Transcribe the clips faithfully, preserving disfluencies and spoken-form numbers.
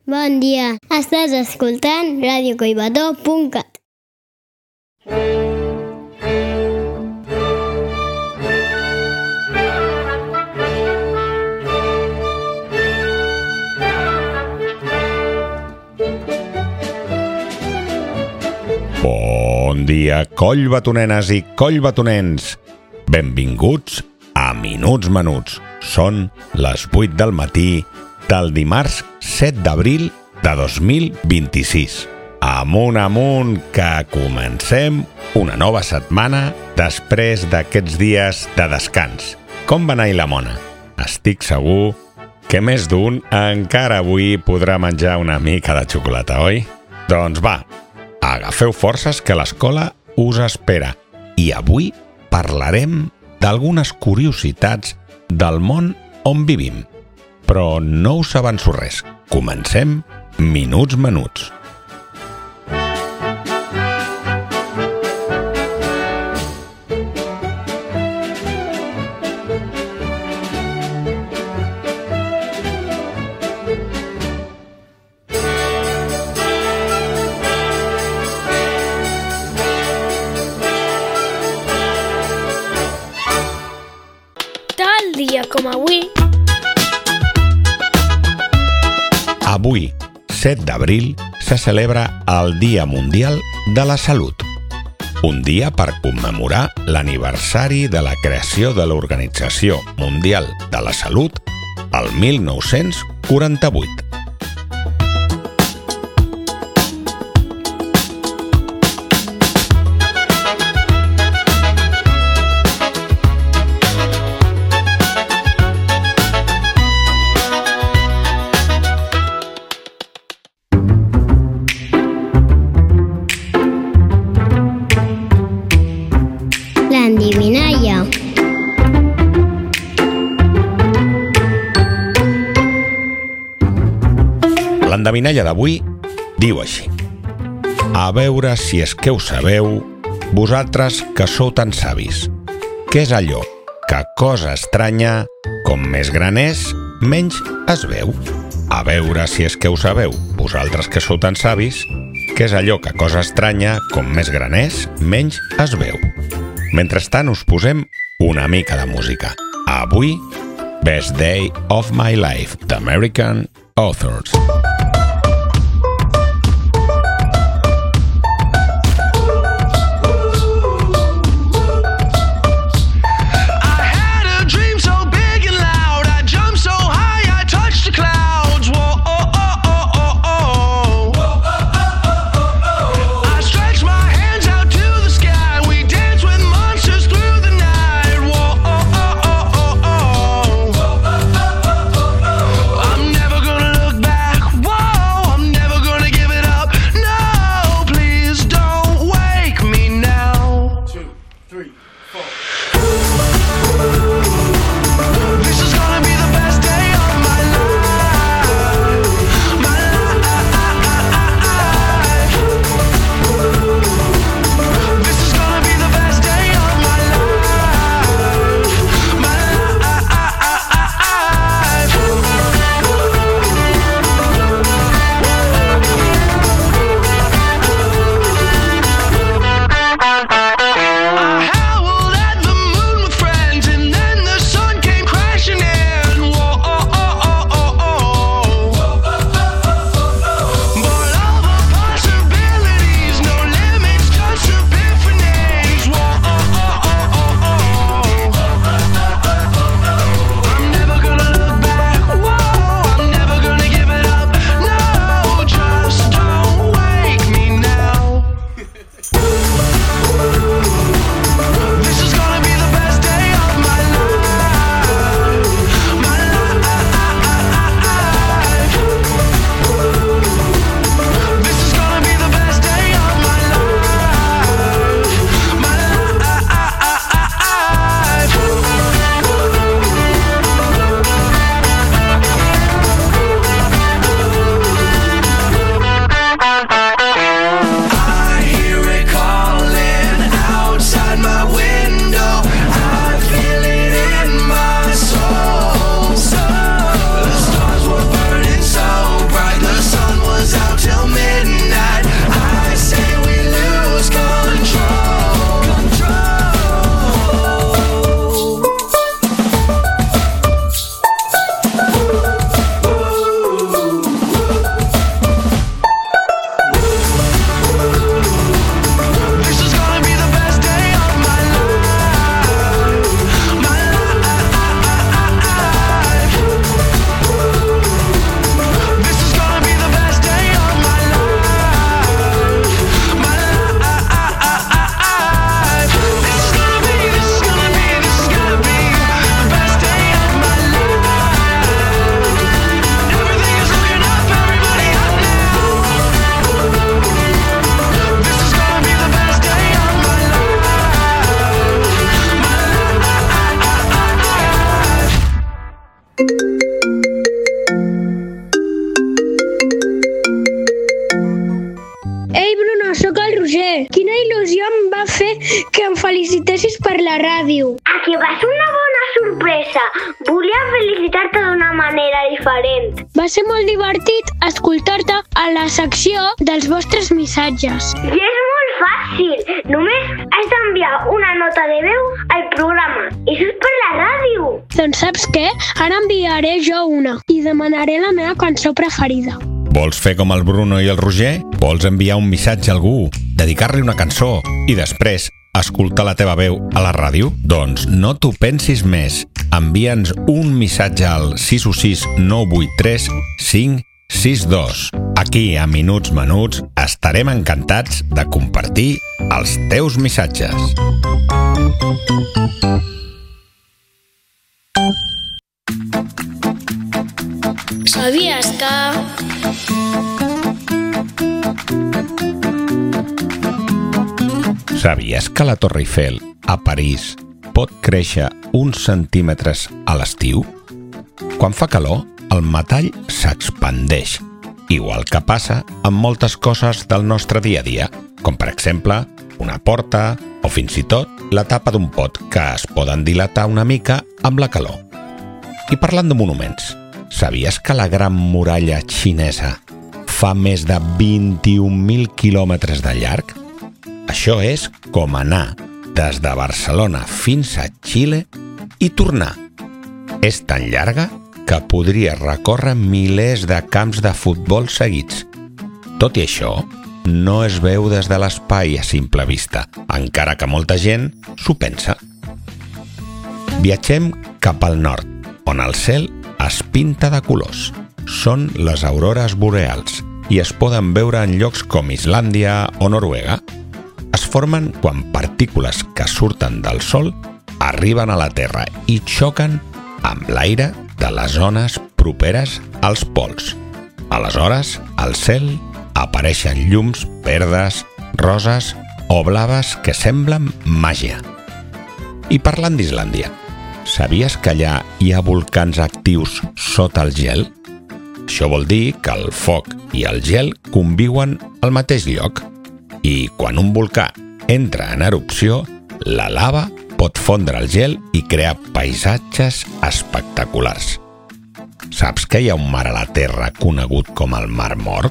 Bon dia, estàs escoltant ràdio collbató punt cat. Bon dia, collbatonenes i collbatonens. Benvinguts a Minuts Menuts. Són les vuit del matí del dimarts set d'abril de dos mil vint-i-sis. Amunt, amunt, que comencem una nova setmana després d'aquests dies de descans. Com va anar la mona? Estic segur que més d'un encara avui podrà menjar una mica de xocolata, oi? Doncs va, agafeu forces que l'escola us espera. I avui parlarem d'algunes curiositats del món on vivim. Però no us avanço res. Comencem Minuts Menuts. Tal dia com avui... Avui, set d'abril, se celebra el Dia Mundial de la Salut. Un dia per commemorar l'aniversari de la creació de l'Organització Mundial de la Salut el mil nou-cents quaranta-vuit. L'endevinalla. L'endevinalla d'avui diu així. A veure si és que ho sabeu, vosaltres que sou tan savis. Què és allò que cosa estranya, com més gran és, menys es veu? A veure si és que ho sabeu, vosaltres que sou tan savis, què és allò que cosa estranya, com més gran és, menys es veu? Mentrestant us posem una mica de música. Avui, Best Day of My Life, d'American Authors. felicitessis per la ràdio. A que va ser una bona sorpresa. Volia felicitar-te d'una manera diferent. Va ser molt divertit escoltar-te a la secció dels vostres missatges. I és molt fàcil. Només has d'enviar una nota de veu al programa. I això és per la ràdio. Doncs saps què? Ara enviaré jo una i demanaré la meva cançó preferida. Vols fer com el Bruno i el Roger? Vols enviar un missatge a algú, dedicar-li una cançó i després escoltar la teva veu a la ràdio? Doncs no t'ho pensis més. Envia'ns un missatge al sis u sis nou vuit tres cinc sis dos. Aquí, a Minuts Menuts, estarem encantats de compartir els teus missatges. Sabies que... Sabies que la Torre Eiffel, a París, pot créixer uns centímetres a l'estiu? Quan fa calor, el metall s'expandeix, igual que passa amb moltes coses del nostre dia a dia, com per exemple una porta o fins i tot la tapa d'un pot que es poden dilatar una mica amb la calor. I parlant de monuments, sabies que la Gran Muralla xinesa fa més de vint-i-un mil quilòmetres de llarg? Això és com anar des de Barcelona fins a Xile i tornar. És tan llarga que podria recórrer milers de camps de futbol seguits. Tot i això, no es veu des de l'espai a simple vista, encara que molta gent s'ho pensa. Viatgem cap al nord, on el cel es pinta de colors. Són les aurores boreals i es poden veure en llocs com Islàndia o Noruega. Es formen quan partícules que surten del Sol arriben a la Terra i xoquen amb l'aire de les zones properes als pols. Aleshores, al cel apareixen llums verdes, roses o blaves que semblen màgia. I parlant d'Islàndia, sabies que allà hi ha volcans actius sota el gel? Això vol dir que el foc i el gel conviuen al mateix lloc. I quan un volcà entra en erupció, la lava pot fondre el gel i crear paisatges espectaculars. Saps que hi ha un mar a la Terra conegut com el Mar Mort?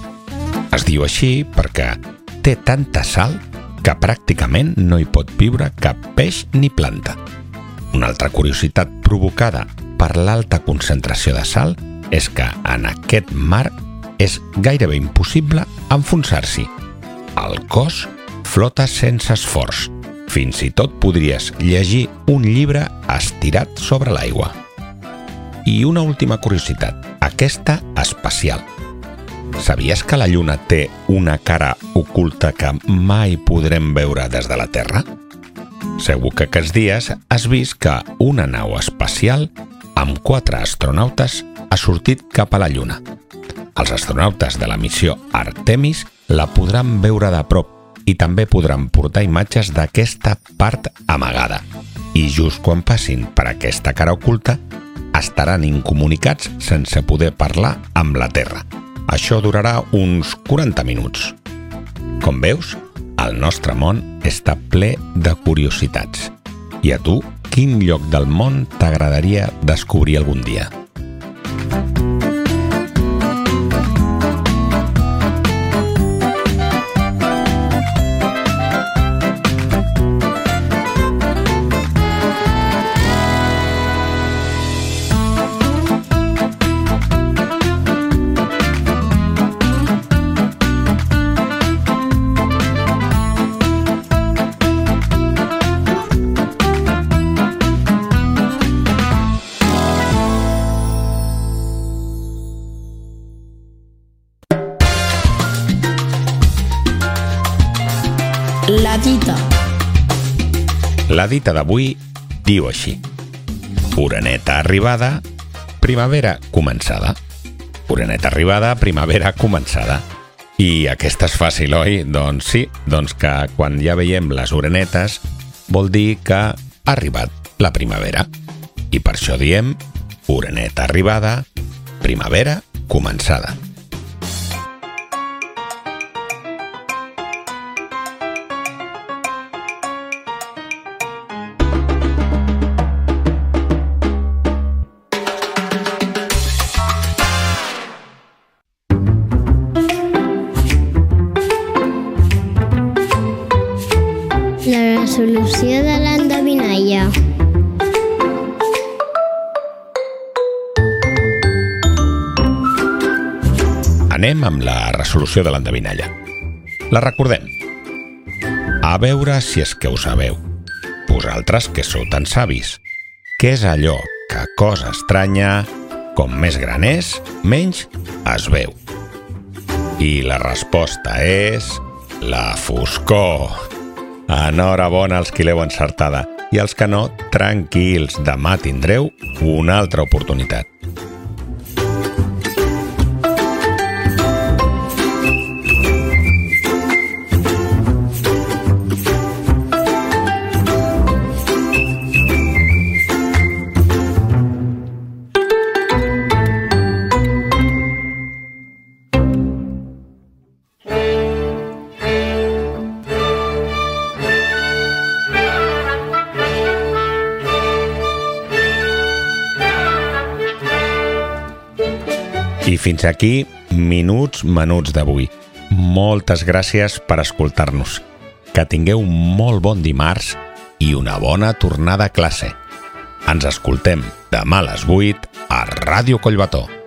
Es diu així perquè té tanta sal que pràcticament no hi pot viure cap peix ni planta. Una altra curiositat provocada per l'alta concentració de sal és que en aquest mar és gairebé impossible enfonsar-s'hi. El cos flota sense esforç. Fins i tot podries llegir un llibre estirat sobre l'aigua. I una última curiositat, aquesta espacial. Sabies que la Lluna té una cara oculta que mai podrem veure des de la Terra? Segur que aquests dies has vist que una nau espacial amb quatre astronautes ha sortit cap a la Lluna. Els astronautes de la missió Artemis la podran veure de prop i també podran portar imatges d'aquesta part amagada. I just quan passin per aquesta cara oculta, estaran incomunicats sense poder parlar amb la Terra. Això durarà uns quaranta minuts. Com veus, el nostre món està ple de curiositats. I a tu, quin lloc del món t'agradaria descobrir algun dia? La dita. La dita d'avui diu així: oreneta arribada, primavera començada. Oreneta arribada, primavera començada. I aquesta és fàcil, oi? Doncs sí, doncs que quan ja veiem les orenetes vol dir que ha arribat la primavera. I per això diem oreneta arribada, primavera començada. resolució de l'endevinalla. Anem amb la resolució de l'endevinalla. La recordem. A veure si és que ho sabeu. Vosaltres que sou tan savis. Què és allò que, cosa estranya, com més gran és, menys es veu? I la resposta és... la foscor. Enhorabona als qui l'heu encertada. I els que no, tranquils, demà tindreu una altra oportunitat. I fins aquí Minuts Menuts d'avui. Moltes gràcies per escoltar-nos. Que tingueu un molt bon dimarts i una bona tornada a classe. Ens escoltem demà a les vuit a Ràdio Collbató.